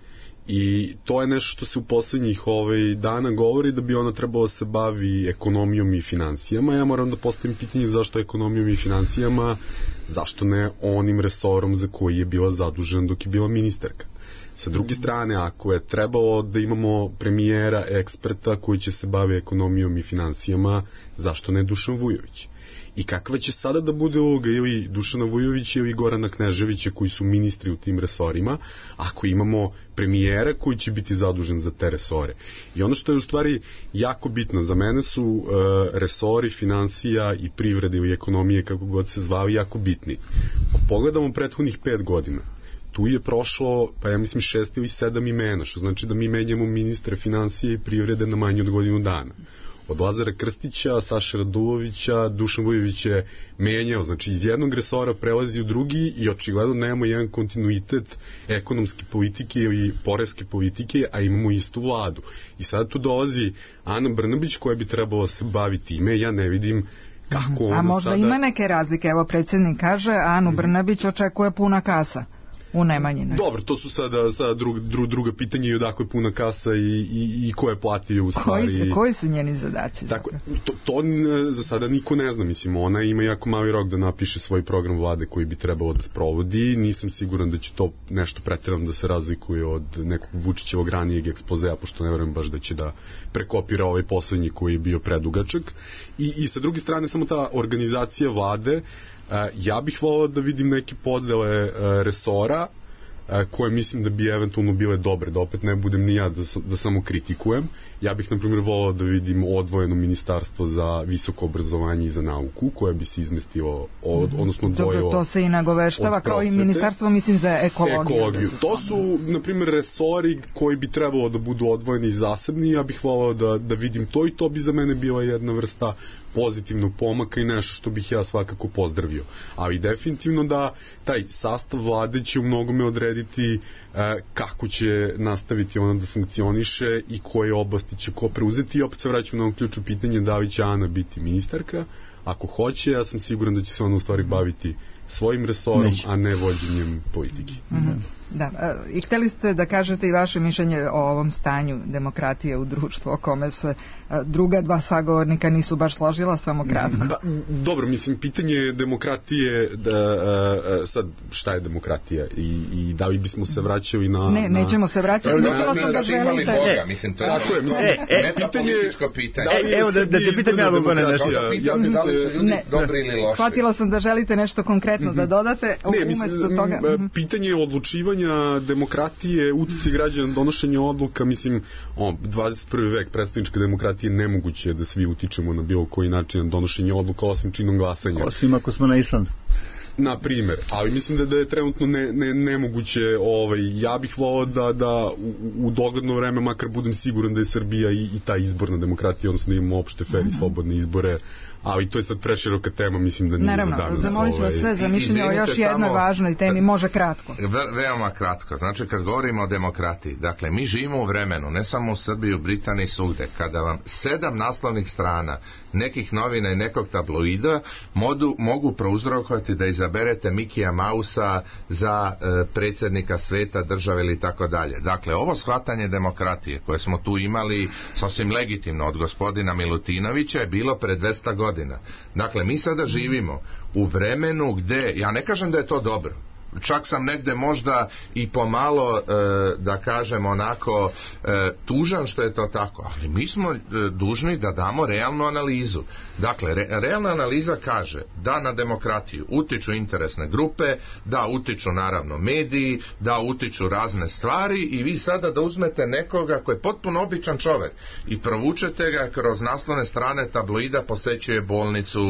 I to je nešto što se u posljednjih dana govori da bi ona trebala se bavi ekonomijom i financijama. Ja moram da postavim pitanje zašto ekonomijom i financijama, zašto ne onim resorom za koji je bila zadužena dok je bila ministarka. Sa druge strane, ako je trebalo da imamo premijera, eksperta koji će se bavi ekonomijom i financijama, zašto ne Dušan Vujović? I kakva će sada da bude uloga ili Dušana Vujovića ili Gorana Kneževića koji su ministri u tim resorima, ako imamo premijera koji će biti zadužen za te resore. I ono što je u stvari jako bitno, za mene su resori financija i privrede ili ekonomije, kako god se zvali, jako bitni. Ako pogledamo prethodnih 5 godina, tu je prošlo, pa ja mislim 6 ili 7 imena, što znači da mi menjamo ministre financije i privrede na manje od godinu dana. Od Lazara Krstića, Saše Radulovića, Dušan Vujović je menjao, znači iz jednog resora prelazi u drugi i očigledno nemamo jedan kontinuitet ekonomske politike ili poreske politike, a imamo istu vladu. I sada tu dolazi Ana Brnabić koja bi trebala se baviti time, ja ne vidim kako ona sada... A možda ima neke razlike, evo predsjednik kaže, Anu Brnabić očekuje puna kasa u Nemanjinoj. Dobro, to su sada druga pitanja i odakle je puna kasa i ko je platio u stvari. Koji su njeni zadaci? Tako, to za sada niko ne zna, mislim, ona ima jako mali rok da napiše svoj program vlade koji bi trebalo da sprovodi, nisam siguran da će to nešto pretjerano da se razlikuje od nekog Vučićevog ranijeg ekspozea, pošto ne verujem baš da će da prekopira ovaj poslednji koji je bio predugačak. I sa druge strane, samo ta organizacija vlade, ja bih volao da vidim neke podele resora koje mislim da bi eventualno bile dobre, da opet ne budem ni ja da samo kritikujem. Ja bih, na primjer, volao da vidim odvojeno ministarstvo za visoko obrazovanje i za nauku, koje bi se izmestilo, odnosno odvojilo. Dobro, to se i nagoveštava, kao i ministarstvo, mislim, za ekologiju. To su, na primjer, resori koji bi trebalo da budu odvojeni i zasebni. Ja bih volao da vidim to i to bi za mene bila jedna vrsta pozitivnog pomaka i nešto što bih ja svakako pozdravio. Ali definitivno da taj sastav vlade će u mnogome odrediti kako će nastaviti ona da funkcioniše i koje oblasti će ko preuzeti. I opet se vraćam na ono ključno pitanje da li će Ana biti ministarka. Ako hoće, ja sam siguran da će se ona u stvari baviti svojim resorom, a ne vođenjem politike. Da, i hteli ste da kažete i vaše mišljenje o ovom stanju demokratije u društvu, o kome se druga dva sagovornika nisu baš složila, samo kratko. Dobro, mislim, pitanje demokratije, sad šta je demokratija i da li bismo se vraćali na... Nećemo se vraćati, mislila sam da želite... Mislim, to je metapolitičko pitanje. Evo da te pitam ja Bogone nešto. Da li su ljudi dobri ili loši? Shvatila sam da želite nešto konkretno da dodate, umesto toga... Pitanje odlučivanja demokratije, utice građana, donošenje odluka, mislim, 21. vek predstavničke demokratije nemoguće da svi utičemo na bilo koji način na donošenje odluka, osim činom glasanja. Osim ako smo na Islandu. Na primjer, ali mislim da je trenutno nemoguće, ja bih volao da u dogledno vreme makar budem siguran da je Srbija i ta izborna demokratija, odnosno da imamo opšte fer i slobodne izbore, ali to je sad preširoka tema, mislim da nije za danas. Naravno, zamolit ću vas sve za mišljenje o još jednoj važnoj temi, može kratko. Veoma kratko, znači kad govorimo o demokratiji, dakle mi živimo u vremenu, ne samo u Srbiji, u Britaniji, svugde, kada vam 7 naslovnih strana nekih novina i nekog tabloida mogu prouzrokovati da izaberete Mikija Mausa za predsjednika sveta, države ili tako dalje. Dakle, ovo shvatanje demokratije koje smo tu imali sasvim legitimno od gospodina Milutinovića je bilo pred 200 godina. Dakle, mi sada živimo u vremenu gde, ja ne kažem da je to dobro, čak sam negde možda i pomalo da kažem onako tužan što je to tako, ali mi smo dužni da damo realnu analizu. Dakle, realna analiza kaže da na demokratiju utiču interesne grupe, da utiču naravno mediji, da utiču razne stvari i vi sada da uzmete nekoga koji je potpuno običan čovjek i provučete ga kroz naslovne strane tabloida, posećuje bolnicu,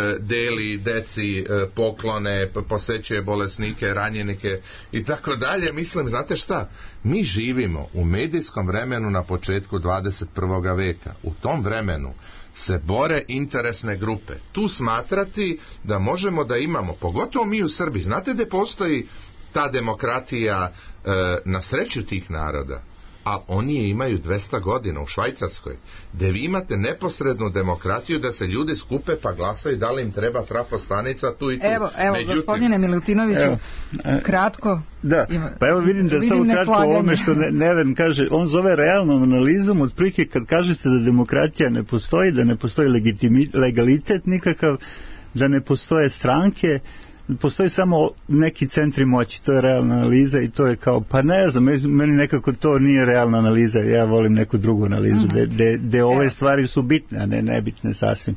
deli deci poklone, posećuje bolesnike, ranjenike i tako dalje. Mislim, znate šta? Mi živimo u medijskom vremenu na početku 21. veka. U tom vremenu se bore interesne grupe. Tu smatrati da možemo da imamo, pogotovo mi u Srbiji, znate da postoji ta demokratija na sreću tih naroda, a oni je imaju 200 godina u Švajcarskoj, gde vi imate neposrednu demokratiju da se ljudi skupe pa glasaju da li im treba trafostanica tu i tu. Evo, međutim, gospodine Milutinoviću, kratko. Da, pa evo vidim da samo kratko o ovome što Neven kaže, on zove realnom analizom, otprilike kad kažete da demokratija ne postoji, da ne postoji legalitet nikakav, da ne postoje stranke, postoji samo neki centri moći, to je realna analiza i to je kao, pa ne znam, meni nekako to nije realna analiza, ja volim neku drugu analizu, gde ove stvari su bitne, a ne nebitne sasvim.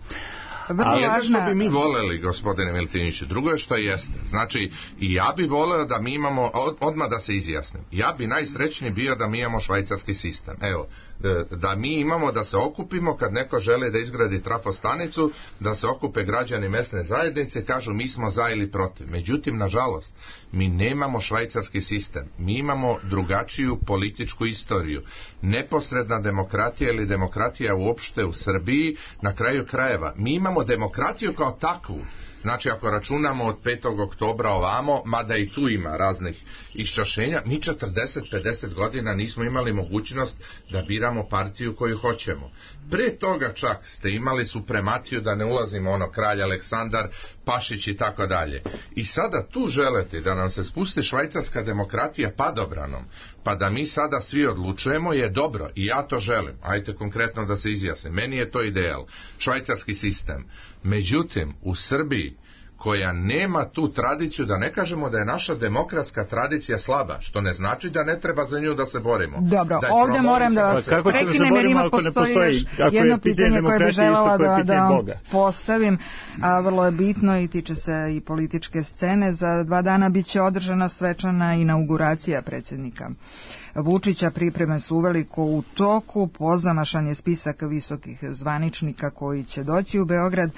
Ali jedno što bi mi voleli, gospodine Milutinoviću, drugo je što jeste. Znači, i ja bi voleo da mi imamo, odmah da se izjasnim, ja bi najsrećniji bio da mi imamo švajcarski sistem. Evo, da mi imamo, da se okupimo kad neko želi da izgradi trafostanicu, da se okupe građani mesne zajednice, kažu mi smo za ili protiv. Međutim, nažalost, mi nemamo švajcarski sistem. Mi imamo drugačiju političku istoriju. Neposredna demokratija ili demokratija uopšte u Srbiji, na kraju krajeva, mi imamo demokratiju kao takvu. Znači, ako računamo od 5. oktobra ovamo, mada i tu ima raznih iščašenja, mi 40-50 godina nismo imali mogućnost da biramo partiju koju hoćemo. Pre toga čak ste imali suprematiju, da ne ulazimo kralj Aleksandar, Pašić i tako dalje. I sada tu želite da nam se spusti švajcarska demokratija padobranom, pa da mi sada svi odlučujemo, je dobro i ja to želim. Ajte konkretno da se izjasnim. Meni je to ideal. Švajcarski sistem. Međutim, u Srbiji, koja nema tu tradiciju, da ne kažemo da je naša demokratska tradicija slaba, što ne znači da ne treba za nju da se borimo. Dobro, ovdje moram da vas prekinem jer ima postoji jedno pitanje koje bih željela da vam postavim, a vrlo je bitno i tiče se i političke scene. Za 2 dana bit će održana svečana inauguracija predsjednika Vučića, pripreme su uveliko u toku, pozamašan je spisak visokih zvaničnika koji će doći u Beograd,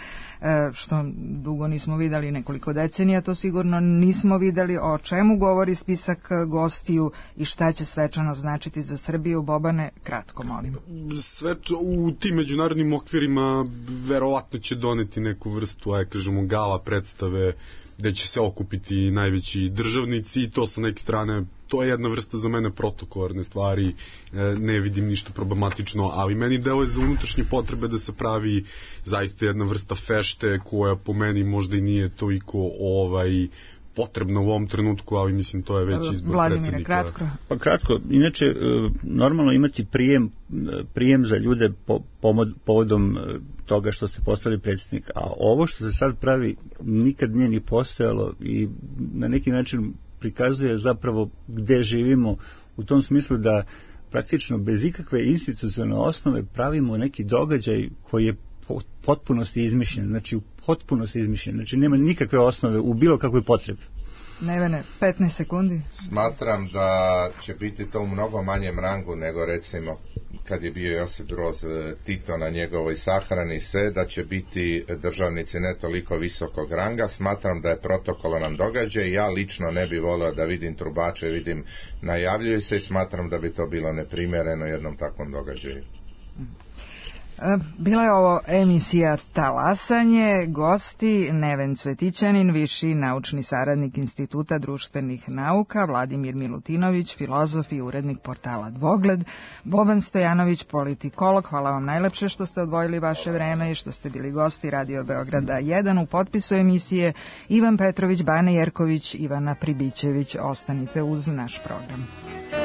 što dugo nismo vidjeli, nekoliko decenija to sigurno nismo vidjeli. O čemu govori spisak gostiju i šta će svečano značiti za Srbiju? Bobane, kratko molim. U tim međunarodnim okvirima verovatno će doneti neku vrstu, kažemo, gala predstave gde će se okupiti najveći državnici i to sa neke strane, to je jedna vrsta za mene protokolarne stvari, ne vidim ništa problematično, ali meni deluje za unutrašnje potrebe da se pravi zaista jedna vrsta fešte koja po meni možda i nije toliko potrebno u ovom trenutku, ali mislim to je već izbor predsjednika. Kratko. Pa kratko, inače normalno imati prijem za ljude povodom toga što ste postali predsjednik, a ovo što se sad pravi nikad nije ni postojalo i na neki način prikazuje zapravo gde živimo, u tom smislu da praktično bez ikakve institucionalne osnove pravimo neki događaj koji je potpunosti izmišljen, znači u potpunosti izmišljen, znači nema nikakve osnove u bilo kakvoj potrebi. Nevene, 15 sekundi. Smatram da će biti to u mnogo manjem rangu nego recimo kad je bio Josip Broz Tito na njegovoj sahrani se, da će biti državnici ne toliko visokog ranga. Smatram da je protokolaran događaj. Ja lično ne bi volio da vidim trubače, vidim najavljuju se i smatram da bi to bilo neprimjereno jednom takvom događaju. Bila je ovo emisija Talasanje, gosti Neven Cvetićanin, viši naučni saradnik Instituta društvenih nauka, Vladimir Milutinović, filozof i urednik portala Dvogled, Boban Stojanović, politikolog. Hvala vam najlepše što ste odvojili vaše vreme i što ste bili gosti Radio Beograda 1. U potpisu emisije Ivan Petrović, Bane Jerković, Ivana Pribićević. Ostanite uz naš program.